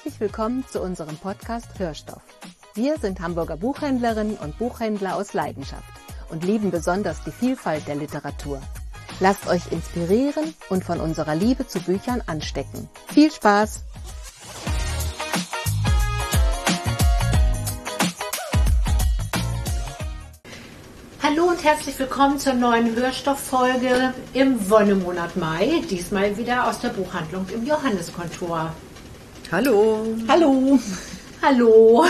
Herzlich willkommen zu unserem Podcast Hörstoff. Wir sind Hamburger Buchhändlerinnen und Buchhändler aus Leidenschaft und lieben besonders die Vielfalt der Literatur. Lasst euch inspirieren und von unserer Liebe zu Büchern anstecken. Viel Spaß! Hallo und herzlich willkommen zur neuen Hörstofffolge im Wonnemonat Mai. Diesmal wieder aus der Buchhandlung im Johanneskontor. Hallo. Hallo. Hallo.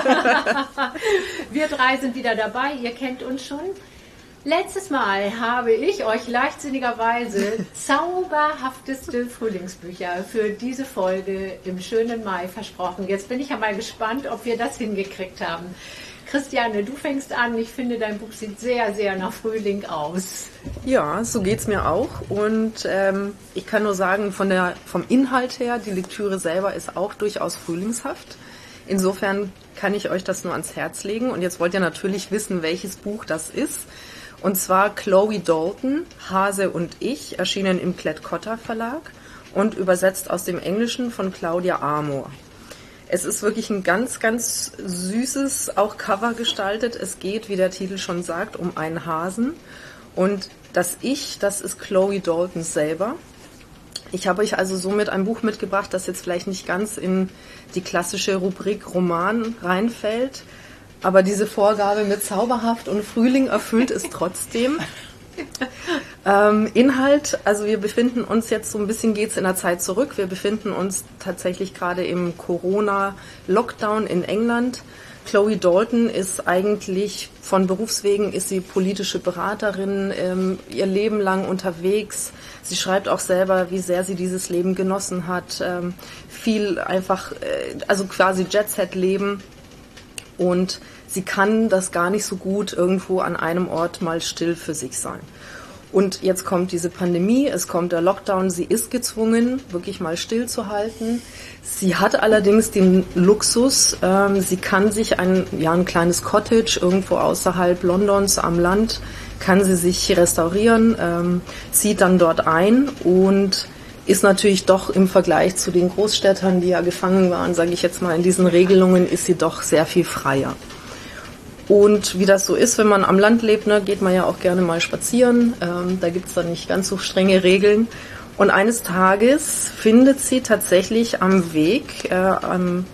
Wir drei sind wieder dabei, ihr kennt uns schon. Letztes Mal habe ich euch leichtsinnigerweise zauberhafteste Frühlingsbücher für diese Folge im schönen Mai versprochen. Jetzt bin ich ja mal gespannt, ob wir das hingekriegt haben. Christiane, du fängst an. Ich finde, dein Buch sieht sehr, sehr nach Frühling aus. Ja, so geht's mir auch. Und ich kann nur sagen, vom Inhalt her, die Lektüre selber ist auch durchaus frühlingshaft. Insofern kann ich euch das nur ans Herz legen. Und jetzt wollt ihr natürlich wissen, welches Buch das ist. Und zwar Chloe Dalton, Hase und ich, erschienen im Klett-Cotta Verlag und übersetzt aus dem Englischen von Claudia Amor. Es ist wirklich ein ganz, ganz süßes, auch Cover gestaltet. Es geht, wie der Titel schon sagt, um einen Hasen. Und das Ich, das ist Chloe Dalton selber. Ich habe euch also somit ein Buch mitgebracht, das jetzt vielleicht nicht ganz in die klassische Rubrik Roman reinfällt. Aber diese Vorgabe mit zauberhaft und Frühling erfüllt es trotzdem. Inhalt, also wir befinden uns jetzt so ein bisschen, geht's in der Zeit zurück. Wir befinden uns tatsächlich gerade im Corona-Lockdown in England. Chloe Dalton ist eigentlich von Berufswegen, ist sie politische Beraterin, ihr Leben lang unterwegs. Sie schreibt auch selber, wie sehr sie dieses Leben genossen hat. Viel einfach, also quasi Jet-Set-Leben. Und sie kann das gar nicht so gut irgendwo an einem Ort mal still für sich sein. Und jetzt kommt diese Pandemie, es kommt der Lockdown, sie ist gezwungen, wirklich mal stillzuhalten. Sie hat allerdings den Luxus, sie kann sich ein kleines Cottage irgendwo außerhalb Londons am Land, kann sie sich restaurieren, zieht dann dort ein und ist natürlich doch im Vergleich zu den Großstädtern, die ja gefangen waren, sage ich jetzt mal, in diesen Regelungen, ist sie doch sehr viel freier. Und wie das so ist, wenn man am Land lebt, ne, geht man ja auch gerne mal spazieren. Da gibt's dann nicht ganz so strenge Regeln. Und eines Tages findet sie tatsächlich am Weg, am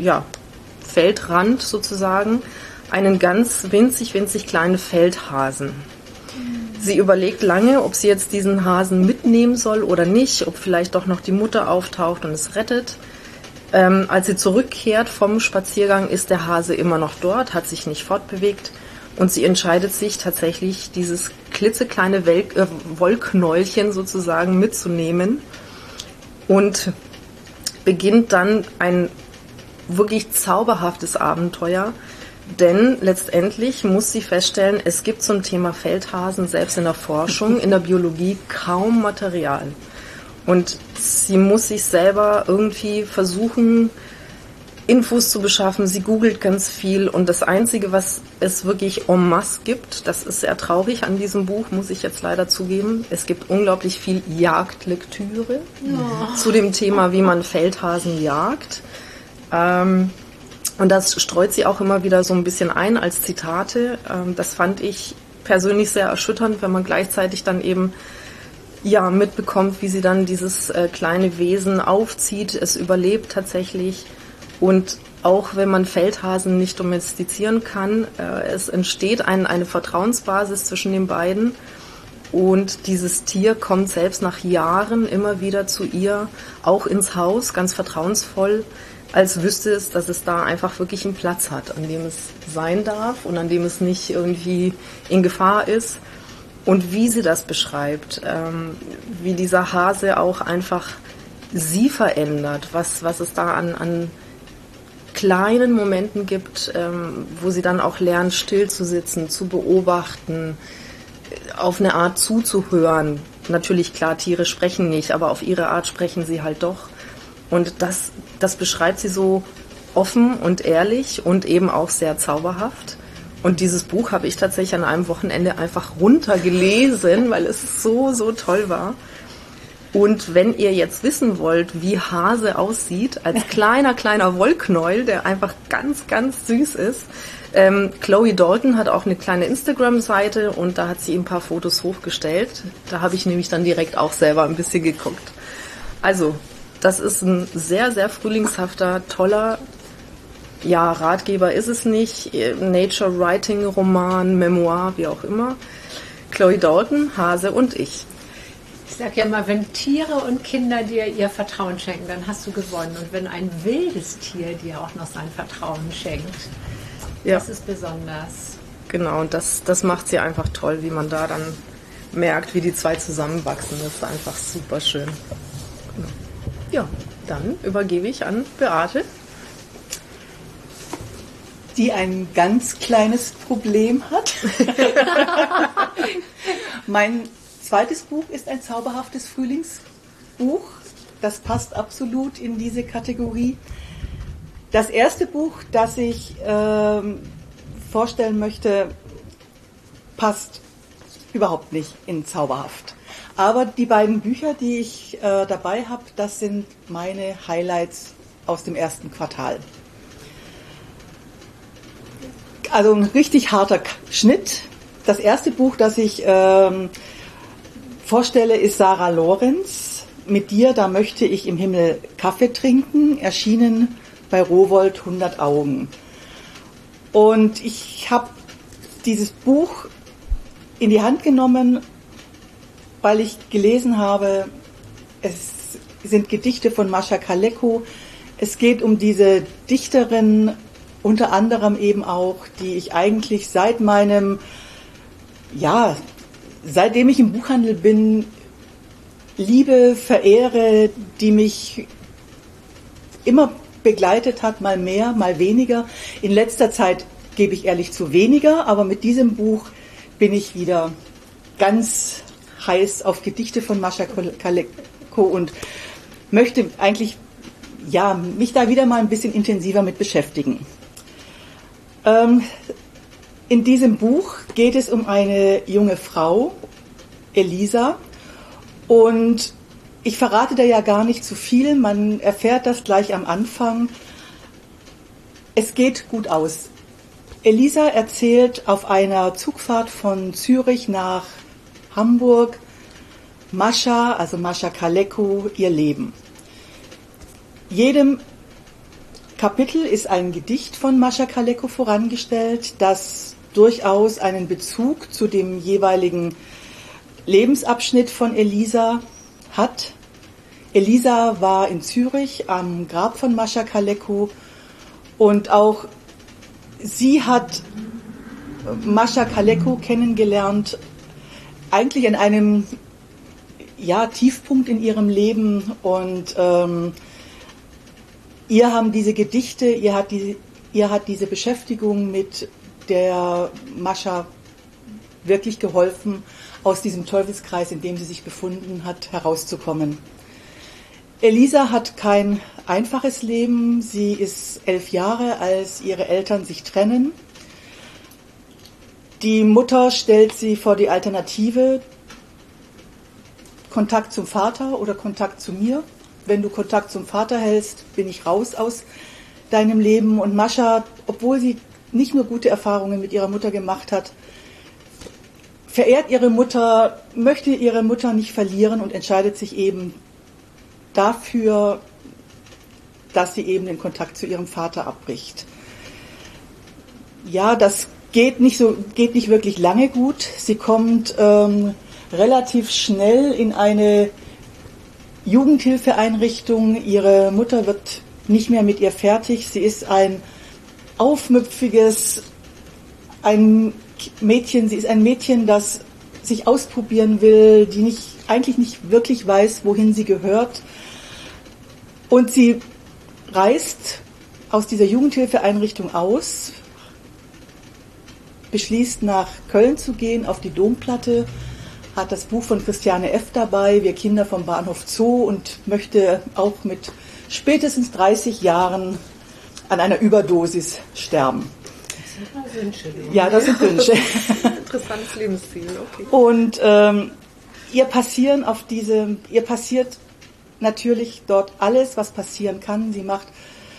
Feldrand sozusagen, einen ganz winzig, winzig kleinen Feldhasen. Sie überlegt lange, ob sie jetzt diesen Hasen mitnehmen soll oder nicht, ob vielleicht doch noch die Mutter auftaucht und es rettet. Als sie zurückkehrt vom Spaziergang, ist der Hase immer noch dort, hat sich nicht fortbewegt und sie entscheidet sich tatsächlich, dieses klitzekleine Wollknäulchen sozusagen mitzunehmen und beginnt dann ein wirklich zauberhaftes Abenteuer. Denn letztendlich muss sie feststellen, es gibt zum Thema Feldhasen selbst in der Forschung, in der Biologie kaum Material. Und sie muss sich selber irgendwie versuchen, Infos zu beschaffen. Sie googelt ganz viel und das Einzige, was es wirklich en masse gibt, das ist sehr traurig an diesem Buch, muss ich jetzt leider zugeben. Es gibt unglaublich viel Jagdlektüre zu dem Thema, wie man Feldhasen jagt. Und das streut sie auch immer wieder so ein bisschen ein als Zitate. Das fand ich persönlich sehr erschütternd, wenn man gleichzeitig dann eben mitbekommt, wie sie dann dieses kleine Wesen aufzieht. Es überlebt tatsächlich. Und auch wenn man Feldhasen nicht domestizieren kann, es entsteht eine Vertrauensbasis zwischen den beiden. Und dieses Tier kommt selbst nach Jahren immer wieder zu ihr, auch ins Haus, ganz vertrauensvoll, als wüsste es, dass es da einfach wirklich einen Platz hat, an dem es sein darf und an dem es nicht irgendwie in Gefahr ist. Und wie sie das beschreibt, wie dieser Hase auch einfach sie verändert, was es da an kleinen Momenten gibt, wo sie dann auch lernt, still zu sitzen, zu beobachten, auf eine Art zuzuhören. Natürlich, klar, Tiere sprechen nicht, aber auf ihre Art sprechen sie halt doch. Und das beschreibt sie so offen und ehrlich und eben auch sehr zauberhaft. Und dieses Buch habe ich tatsächlich an einem Wochenende einfach runtergelesen, weil es so, so toll war. Und wenn ihr jetzt wissen wollt, wie Hase aussieht, als kleiner Wollknäuel, der einfach ganz, ganz süß ist, Chloe Dalton hat auch eine kleine Instagram-Seite und da hat sie ein paar Fotos hochgestellt. Da habe ich nämlich dann direkt auch selber ein bisschen geguckt. Also, das ist ein sehr, sehr frühlingshafter, toller, ja, Ratgeber ist es nicht, Nature Writing, Roman, Memoir, wie auch immer. Chloe Dalton, Hase und ich. Ich sage ja mal, wenn Tiere und Kinder dir ihr Vertrauen schenken, dann hast du gewonnen. Und wenn ein wildes Tier dir auch noch sein Vertrauen schenkt, das ist besonders. Genau, und das macht sie einfach toll, wie man da dann merkt, wie die zwei zusammenwachsen. Das ist einfach super schön. Ja, dann übergebe ich an Beate. Die ein ganz kleines Problem hat. Mein zweites Buch ist ein zauberhaftes Frühlingsbuch. Das passt absolut in diese Kategorie. Das erste Buch, das ich vorstellen möchte, passt überhaupt nicht in zauberhaft. Aber die beiden Bücher, die ich dabei habe, das sind meine Highlights aus dem ersten Quartal. Also ein richtig harter Schnitt. Das erste Buch, das ich vorstelle, ist Sarah Lorenz. Mit dir, da möchte ich im Himmel Kaffee trinken. Erschienen bei Rowohlt 100 Augen. Und ich habe dieses Buch in die Hand genommen, weil ich gelesen habe, es sind Gedichte von Mascha Kaleko. Es geht um diese Dichterin, unter anderem eben auch, die ich eigentlich seitdem ich im Buchhandel bin, liebe, verehre, die mich immer begleitet hat, mal mehr, mal weniger. In letzter Zeit gebe ich ehrlich zu weniger, aber mit diesem Buch bin ich wieder ganz heiß auf Gedichte von Mascha Kaleko und möchte eigentlich mich da wieder mal ein bisschen intensiver mit beschäftigen. In diesem Buch geht es um eine junge Frau, Elisa, und ich verrate da ja gar nicht zu viel, man erfährt das gleich am Anfang. Es geht gut aus. Elisa erzählt auf einer Zugfahrt von Zürich nach Hamburg Mascha Kaleko, ihr Leben. Jedem Kapitel ist ein Gedicht von Mascha Kaleko vorangestellt, das durchaus einen Bezug zu dem jeweiligen Lebensabschnitt von Elisa hat. Elisa war in Zürich am Grab von Mascha Kaleko und auch sie hat Mascha Kaleko kennengelernt, eigentlich an einem Tiefpunkt in ihrem Leben, und ihr haben diese Gedichte, ihr hat diese Beschäftigung mit der Mascha wirklich geholfen, aus diesem Teufelskreis, in dem sie sich befunden hat, herauszukommen. Elisa hat kein einfaches Leben. Sie ist 11 Jahre, als ihre Eltern sich trennen. Die Mutter stellt sie vor die Alternative: Kontakt zum Vater oder Kontakt zu mir. Wenn du Kontakt zum Vater hältst, bin ich raus aus deinem Leben. Und Mascha, obwohl sie nicht nur gute Erfahrungen mit ihrer Mutter gemacht hat, verehrt ihre Mutter, möchte ihre Mutter nicht verlieren und entscheidet sich eben dafür, dass sie eben den Kontakt zu ihrem Vater abbricht. Ja, das geht nicht wirklich lange gut. Sie kommt relativ schnell in eine Jugendhilfeeinrichtung. Ihre Mutter wird nicht mehr mit ihr fertig. Sie ist ein aufmüpfiges, sie ist ein Mädchen, das sich ausprobieren will, die eigentlich nicht wirklich weiß, wohin sie gehört. Und sie reist aus dieser Jugendhilfeeinrichtung aus, beschließt nach Köln zu gehen, auf die Domplatte, hat das Buch von Christiane F. dabei, Wir Kinder vom Bahnhof Zoo, und möchte auch mit spätestens 30 Jahren an einer Überdosis sterben. Das sind mal Wünsche. Ja, das sind Wünsche. Interessantes Lebensziel, okay. Und ihr passiert natürlich dort alles, was passieren kann. Sie macht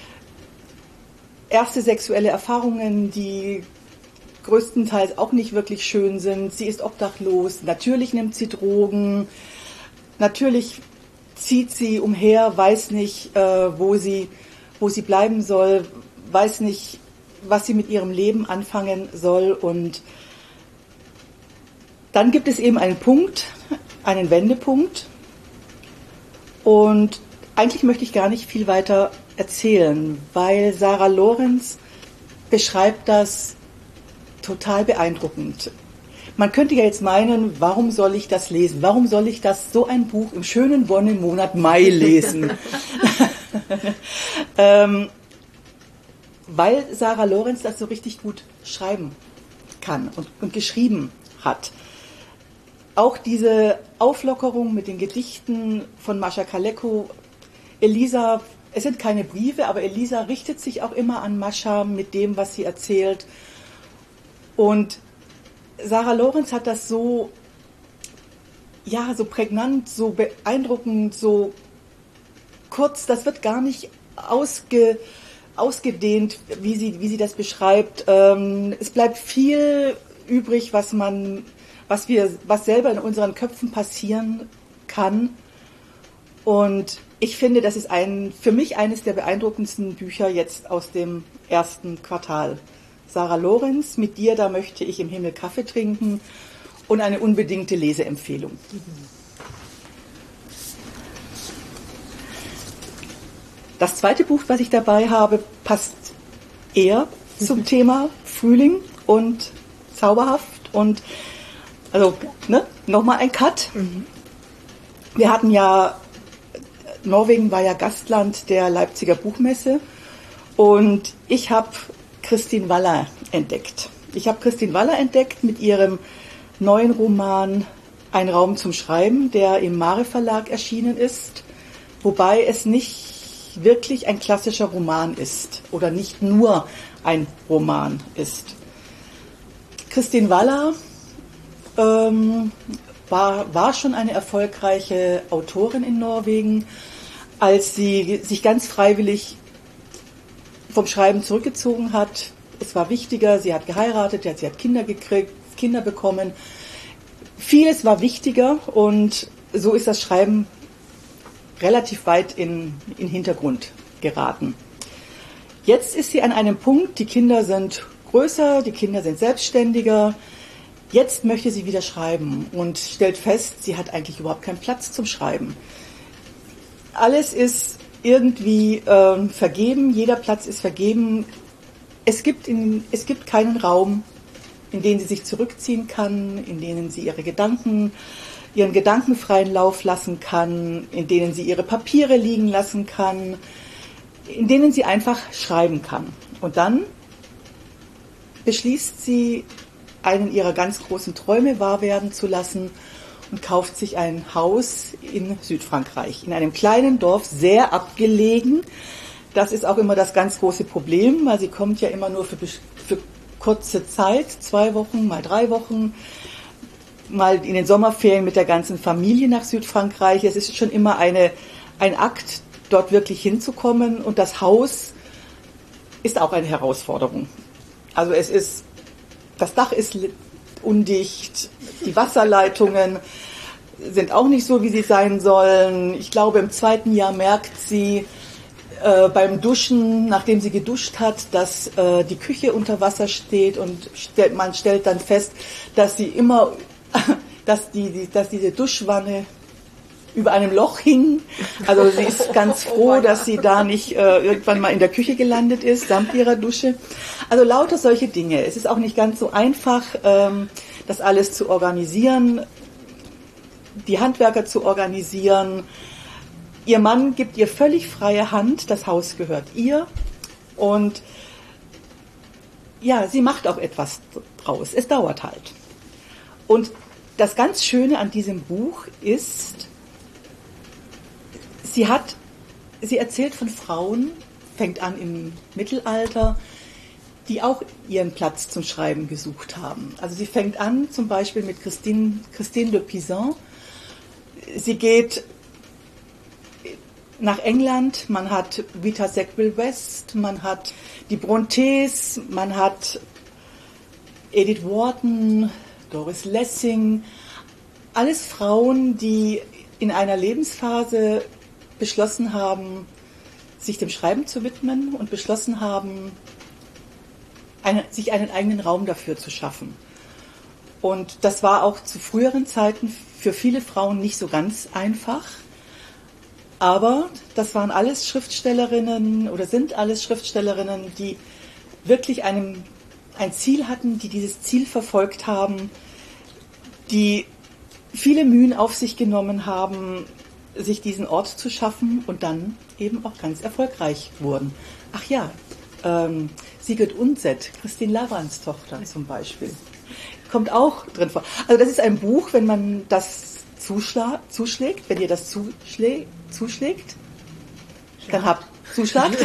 erste sexuelle Erfahrungen, die größtenteils auch nicht wirklich schön sind. Sie ist obdachlos. Natürlich nimmt sie Drogen. Natürlich zieht sie umher, weiß nicht, wo sie bleiben soll, weiß nicht, was sie mit ihrem Leben anfangen soll. Und dann gibt es eben einen Wendepunkt. Und eigentlich möchte ich gar nicht viel weiter erzählen, weil Sarah Lorenz beschreibt das total beeindruckend. Man könnte ja jetzt meinen, warum soll ich das lesen? Warum soll ich so ein Buch im schönen Wonnenmonat Mai lesen? Weil Sarah Lorenz das so richtig gut schreiben kann und geschrieben hat. Auch diese Auflockerung mit den Gedichten von Mascha Kaleko, Elisa, es sind keine Briefe, aber Elisa richtet sich auch immer an Mascha mit dem, was sie erzählt. Und Sarah Lorenz hat das so prägnant, so beeindruckend, so kurz, das wird gar nicht ausgedehnt, wie sie das beschreibt. Es bleibt viel übrig, was selber in unseren Köpfen passieren kann. Und ich finde, das ist für mich eines der beeindruckendsten Bücher jetzt aus dem ersten Quartal. Sarah Lorenz, mit dir, da möchte ich im Himmel Kaffee trinken, und eine unbedingte Leseempfehlung. Das zweite Buch, was ich dabei habe, passt eher zum Thema Frühling und zauberhaft. Und nochmal ein Cut. Wir hatten Norwegen war ja Gastland der Leipziger Buchmesse, und ich habe Kristin Waller entdeckt. Mit ihrem neuen Roman Ein Raum zum Schreiben, der im Mare Verlag erschienen ist, wobei es nicht wirklich ein klassischer Roman ist oder nicht nur ein Roman ist. Kristin Waller war schon eine erfolgreiche Autorin in Norwegen, als sie sich ganz freiwillig vom Schreiben zurückgezogen hat. Es war wichtiger, sie hat geheiratet, sie hat Kinder gekriegt, Kinder bekommen. Vieles war wichtiger, und so ist das Schreiben relativ weit in den Hintergrund geraten. Jetzt ist sie an einem Punkt, die Kinder sind größer, die Kinder sind selbstständiger. Jetzt möchte sie wieder schreiben und stellt fest, sie hat eigentlich überhaupt keinen Platz zum Schreiben. Alles ist irgendwie vergeben, jeder Platz ist vergeben. Es gibt keinen Raum, in den sie sich zurückziehen kann, in denen sie ihren Gedanken freien Lauf lassen kann, in denen sie ihre Papiere liegen lassen kann, in denen sie einfach schreiben kann. Und dann beschließt sie, einen ihrer ganz großen Träume wahr werden zu lassen und kauft sich ein Haus in Südfrankreich, in einem kleinen Dorf, sehr abgelegen. Das ist auch immer das ganz große Problem, weil sie kommt ja immer nur für kurze Zeit, 2 Wochen, mal 3 Wochen, mal in den Sommerferien mit der ganzen Familie nach Südfrankreich. Es ist schon immer ein Akt, dort wirklich hinzukommen, und das Haus ist auch eine Herausforderung. Also das Dach ist undicht, die Wasserleitungen sind auch nicht so, wie sie sein sollen. Ich glaube, im 2. Jahr merkt sie beim Duschen, nachdem sie geduscht hat, dass die Küche unter Wasser steht, und man stellt dann fest, dass diese Duschwanne über einem Loch hing. Also sie ist ganz froh, dass sie da nicht irgendwann mal in der Küche gelandet ist, samt ihrer Dusche. Also lauter solche Dinge. Es ist auch nicht ganz so einfach, das alles zu organisieren, die Handwerker zu organisieren. Ihr Mann gibt ihr völlig freie Hand, das Haus gehört ihr, und ja, sie macht auch etwas draus. Es dauert halt. Und das ganz Schöne an diesem Buch ist, sie erzählt von Frauen, fängt an im Mittelalter, die auch ihren Platz zum Schreiben gesucht haben. Also sie fängt an zum Beispiel mit Christine de Pizan, sie geht nach England, man hat Rita Sackville-West, man hat die Brontes, man hat Edith Wharton, Doris Lessing, alles Frauen, die in einer Lebensphase beschlossen haben, sich dem Schreiben zu widmen und beschlossen haben, sich einen eigenen Raum dafür zu schaffen. Und das war auch zu früheren Zeiten für viele Frauen nicht so ganz einfach. Aber das waren alles Schriftstellerinnen oder sind alles Schriftstellerinnen, die wirklich ein Ziel hatten, die dieses Ziel verfolgt haben, die viele Mühen auf sich genommen haben, sich diesen Ort zu schaffen und dann eben auch ganz erfolgreich wurden. Ach ja, Sigrid Undset, Christine Lavans Tochter zum Beispiel, kommt auch drin vor. Also das ist ein Buch, wenn man das zuschlägt, wenn ihr das zuschlägt, dann zuschlagt,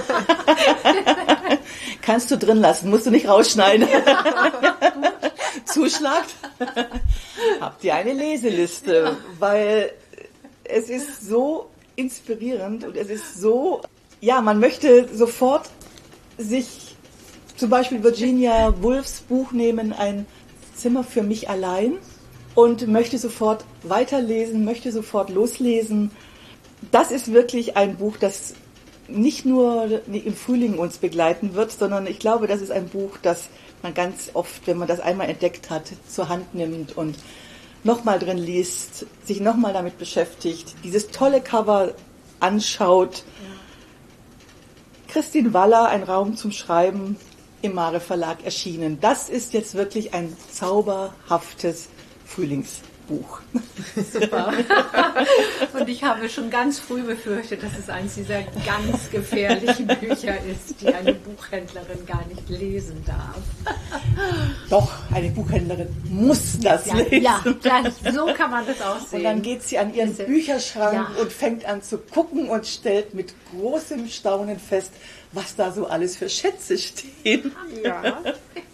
kannst du drin lassen, musst du nicht rausschneiden. Zuschlagt, habt ihr eine Leseliste, weil es ist so inspirierend und es ist so, ja, man möchte sofort sich zum Beispiel Virginia Woolfs Buch nehmen, Ein Zimmer für mich allein, und möchte sofort weiterlesen, möchte sofort loslesen. Das ist wirklich ein Buch, das nicht nur im Frühling uns begleiten wird, sondern ich glaube, das ist ein Buch, das man ganz oft, wenn man das einmal entdeckt hat, zur Hand nimmt und nochmal drin liest, sich nochmal damit beschäftigt, dieses tolle Cover anschaut. Ja. Christine Waller, Ein Raum zum Schreiben, im Mare Verlag erschienen. Das ist jetzt wirklich ein zauberhaftes Frühlingsbuch. Super. Und ich habe schon ganz früh befürchtet, dass es eines dieser ganz gefährlichen Bücher ist, die eine Buchhändlerin gar nicht lesen darf. Doch, eine Buchhändlerin muss das lesen. Ja, so kann man das auch sehen. Und dann geht sie an ihren Bücherschrank und fängt an zu gucken und stellt mit großem Staunen fest, was da so alles für Schätze stehen. Ja.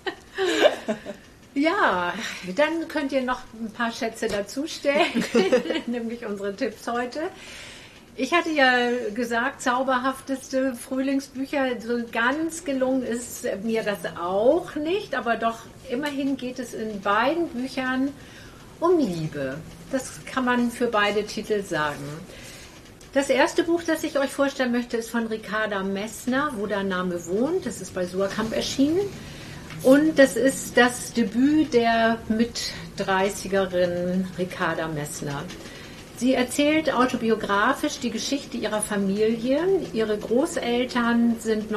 Ja, dann könnt ihr noch ein paar Schätze dazustellen, nämlich unsere Tipps heute. Ich hatte ja gesagt, zauberhafteste Frühlingsbücher, so ganz gelungen ist mir das auch nicht, aber doch immerhin geht es in beiden Büchern um Liebe. Das kann man für beide Titel sagen. Das erste Buch, das ich euch vorstellen möchte, ist von Ricarda Messner, Wo der Name wohnt. Das ist bei Suhrkamp erschienen. Und das ist das Debüt der Mit-30erin Ricarda Messner. Sie erzählt autobiografisch die Geschichte ihrer Familie. Ihre Großeltern sind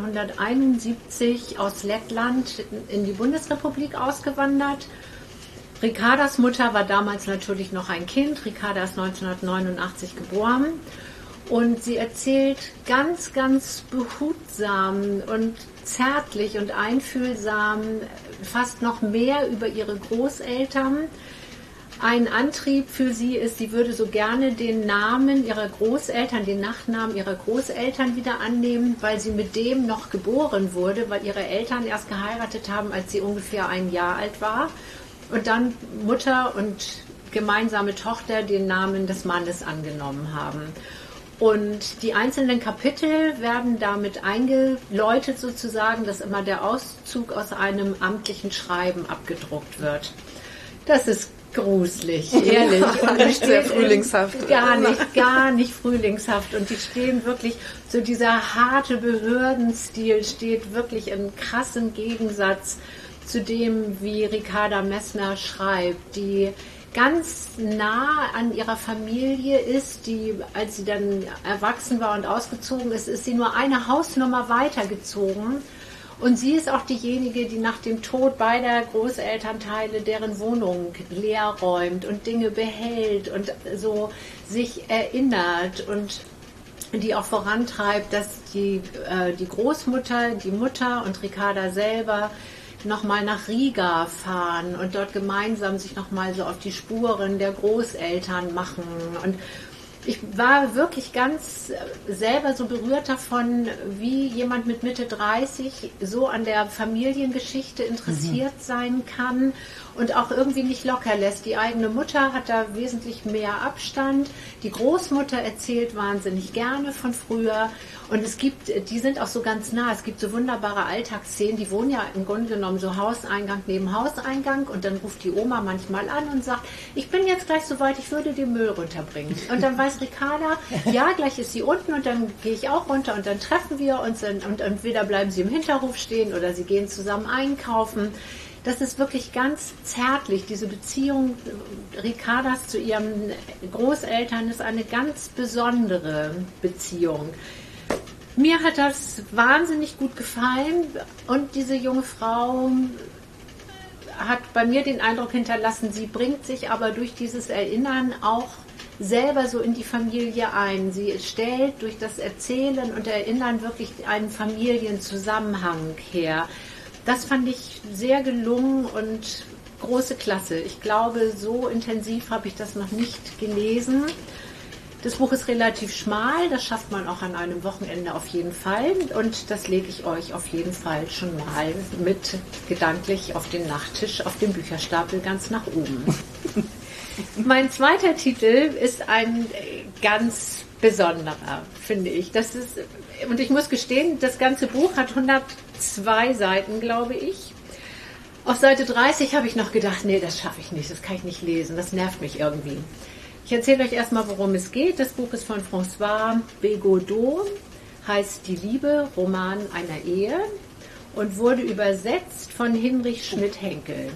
1971 aus Lettland in die Bundesrepublik ausgewandert. Ricardas Mutter war damals natürlich noch ein Kind. Ricarda ist 1989 geboren. Und sie erzählt ganz, ganz behutsam und zärtlich und einfühlsam fast noch mehr über ihre Großeltern. Ein Antrieb für sie ist, sie würde so gerne den Namen ihrer Großeltern, den Nachnamen ihrer Großeltern wieder annehmen, weil sie mit dem noch geboren wurde, weil ihre Eltern erst geheiratet haben, als sie ungefähr 1 Jahr alt war. Und dann Mutter und gemeinsame Tochter den Namen des Mannes angenommen haben. Und die einzelnen Kapitel werden damit eingeläutet sozusagen, dass immer der Auszug aus einem amtlichen Schreiben abgedruckt wird. Das ist gruselig, ehrlich. Und nicht sehr frühlingshaft. Gar nicht frühlingshaft. Und die stehen wirklich, so dieser harte Behördenstil steht wirklich in krassem Gegensatz zu dem, wie Ricarda Messner schreibt, die ganz nah an ihrer Familie ist, die, als sie dann erwachsen war und ausgezogen ist, ist sie nur eine Hausnummer weitergezogen. Und sie ist auch diejenige, die nach dem Tod beider Großelternteile deren Wohnung leer räumt und Dinge behält und so sich erinnert und die auch vorantreibt, dass die Großmutter, die Mutter und Ricarda selber nochmal nach Riga fahren und dort gemeinsam sich nochmal so auf die Spuren der Großeltern machen. Und ich war wirklich ganz selber so berührt davon, wie jemand mit Mitte 30 so an der Familiengeschichte interessiert sein kann und auch irgendwie nicht locker lässt. Die eigene Mutter hat da wesentlich mehr Abstand. Die Großmutter erzählt wahnsinnig gerne von früher. Und die sind auch so ganz nah. Es gibt so wunderbare Alltagsszenen. Die wohnen ja im Grunde genommen so Hauseingang neben Hauseingang. Und dann ruft die Oma manchmal an und sagt, ich bin jetzt gleich soweit, ich würde den Müll runterbringen. Und dann weiß Ricarda, ja, gleich ist sie unten und dann gehe ich auch runter und dann treffen wir uns und entweder bleiben sie im Hinterhof stehen oder sie gehen zusammen einkaufen. Das ist wirklich ganz zärtlich. Diese Beziehung Ricardas zu ihren Großeltern ist eine ganz besondere Beziehung. Mir hat das wahnsinnig gut gefallen und diese junge Frau hat bei mir den Eindruck hinterlassen, sie bringt sich aber durch dieses Erinnern auch selber so in die Familie ein. Sie stellt durch das Erzählen und Erinnern wirklich einen Familienzusammenhang her. Das fand ich sehr gelungen und große Klasse. Ich glaube, so intensiv habe ich das noch nicht gelesen. Das Buch ist relativ schmal, das schafft man auch an einem Wochenende auf jeden Fall. Und das lege ich euch auf jeden Fall schon mal mit gedanklich auf den Nachttisch, auf den Bücherstapel ganz nach oben. Mein zweiter Titel ist ein ganz besonderer, finde ich. Und ich muss gestehen, das ganze Buch hat 102 Seiten, glaube ich. Auf Seite 30 habe ich noch gedacht, nee, das schaffe ich nicht, das kann ich nicht lesen, das nervt mich irgendwie. Ich erzähle euch erstmal, worum es geht. Das Buch ist von François Bégodeau, heißt Die Liebe, Roman einer Ehe und wurde übersetzt von Hinrich Schmidt-Henkel.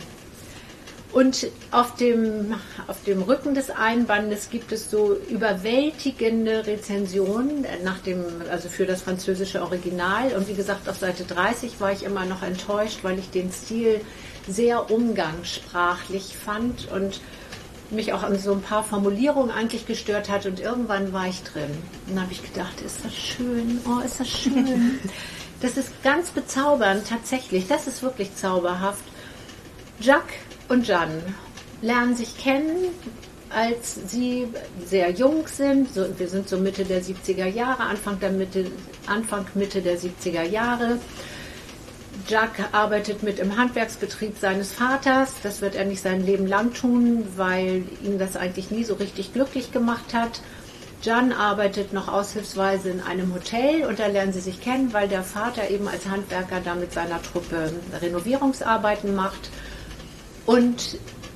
Und auf dem Rücken des Einbandes gibt es so überwältigende Rezensionen also für das französische Original. Und wie gesagt, auf Seite 30 war ich immer noch enttäuscht, weil ich den Stil sehr umgangssprachlich fand und mich auch an so ein paar Formulierungen eigentlich gestört hat. Und irgendwann war ich drin. Und dann habe ich gedacht, ist das schön, oh, ist das schön. Das ist ganz bezaubernd, tatsächlich. Das ist wirklich zauberhaft. Jacques und Jeanne lernen sich kennen, als sie sehr jung sind. Wir sind so Mitte der 70er Jahre, Anfang Mitte der 70er Jahre. Jacques arbeitet mit im Handwerksbetrieb seines Vaters. Das wird er nicht sein Leben lang tun, weil ihn das eigentlich nie so richtig glücklich gemacht hat. Jeanne arbeitet noch aushilfsweise in einem Hotel und da lernen sie sich kennen, weil der Vater eben als Handwerker da mit seiner Truppe Renovierungsarbeiten macht. Und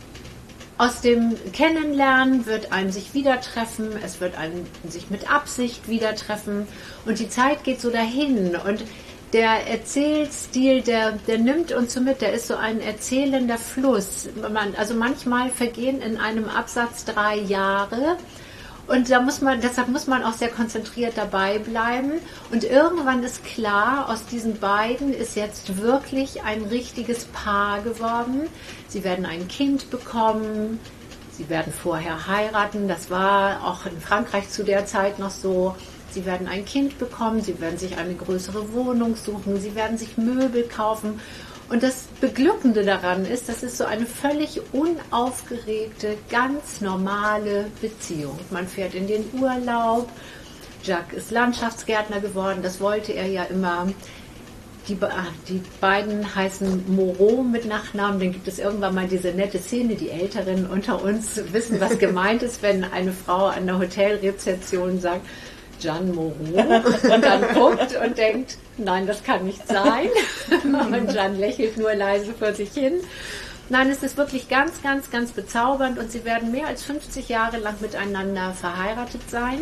aus dem Kennenlernen wird ein sich wieder treffen, es wird ein sich mit Absicht wieder treffen und die Zeit geht so dahin und der Erzählstil, der nimmt uns so mit, der ist so ein erzählender Fluss. Also manchmal vergehen in einem Absatz 3 Jahre und deshalb muss man auch sehr konzentriert dabei bleiben. Und irgendwann ist klar, aus diesen beiden ist jetzt wirklich ein richtiges Paar geworden. Sie werden ein Kind bekommen, sie werden vorher heiraten, das war auch in Frankreich zu der Zeit noch so. Sie werden ein Kind bekommen, sie werden sich eine größere Wohnung suchen, sie werden sich Möbel kaufen. Und das Beglückende daran ist, das ist so eine völlig unaufgeregte, ganz normale Beziehung. Man fährt in den Urlaub, Jacques ist Landschaftsgärtner geworden, das wollte er ja immer. Die beiden heißen Moreau mit Nachnamen, dann gibt es irgendwann mal diese nette Szene, die Älteren unter uns wissen, was gemeint ist, wenn eine Frau an der Hotelrezeption sagt, Jeanne Moreau und dann guckt und denkt, nein, das kann nicht sein. Und Jeanne lächelt nur leise vor sich hin. Nein, es ist wirklich ganz, ganz, ganz bezaubernd und sie werden mehr als 50 Jahre lang miteinander verheiratet sein.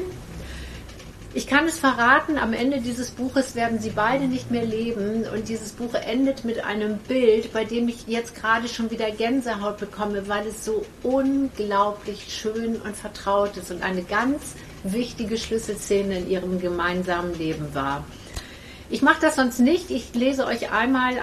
Ich kann es verraten, am Ende dieses Buches werden sie beide nicht mehr leben und dieses Buch endet mit einem Bild, bei dem ich jetzt gerade schon wieder Gänsehaut bekomme, weil es so unglaublich schön und vertraut ist und eine ganz wichtige Schlüsselszene in ihrem gemeinsamen Leben war. Ich mache das sonst nicht. Ich lese euch einmal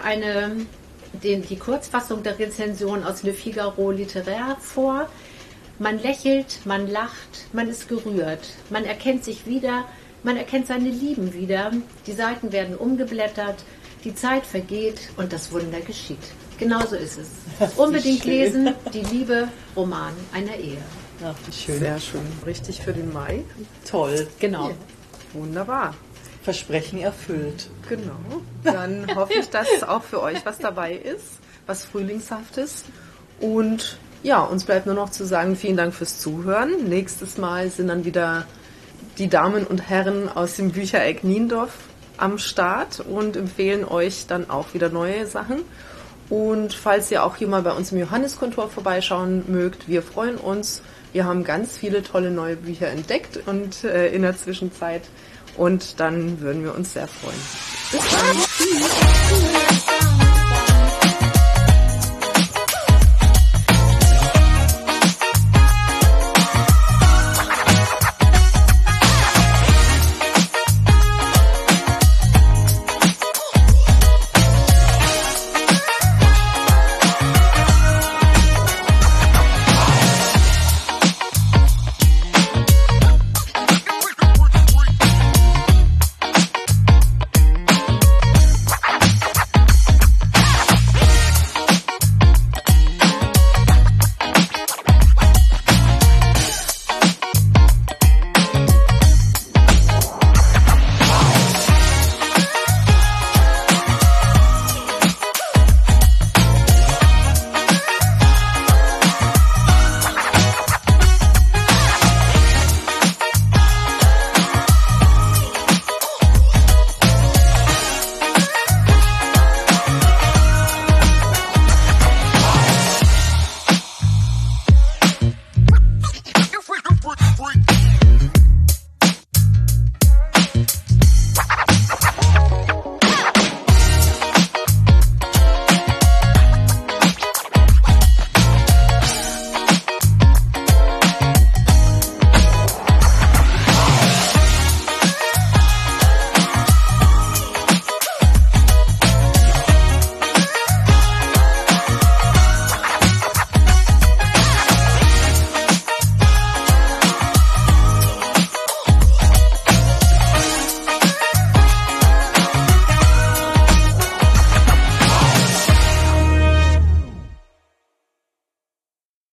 die Kurzfassung der Rezension aus Le Figaro Littéraire vor. Man lächelt, man lacht, man ist gerührt. Man erkennt sich wieder, man erkennt seine Lieben wieder. Die Seiten werden umgeblättert, die Zeit vergeht und das Wunder geschieht. Genauso ist es. Unbedingt lesen, Die Liebe, Roman einer Ehe. Ach, wie schön. Sehr schön. Richtig für den Mai. Toll. Genau. Ja. Wunderbar. Versprechen erfüllt. Genau. Dann hoffe ich, dass auch für euch was dabei ist, was Frühlingshaftes. Und ja, uns bleibt nur noch zu sagen, vielen Dank fürs Zuhören. Nächstes Mal sind dann wieder die Damen und Herren aus dem Büchereck Niendorf am Start und empfehlen euch dann auch wieder neue Sachen. Und falls ihr auch hier mal bei uns im Johanniskontor vorbeischauen mögt, wir freuen uns. Wir haben ganz viele tolle neue Bücher entdeckt und in der Zwischenzeit. Und dann würden wir uns sehr freuen. Bis dann. Tschüss.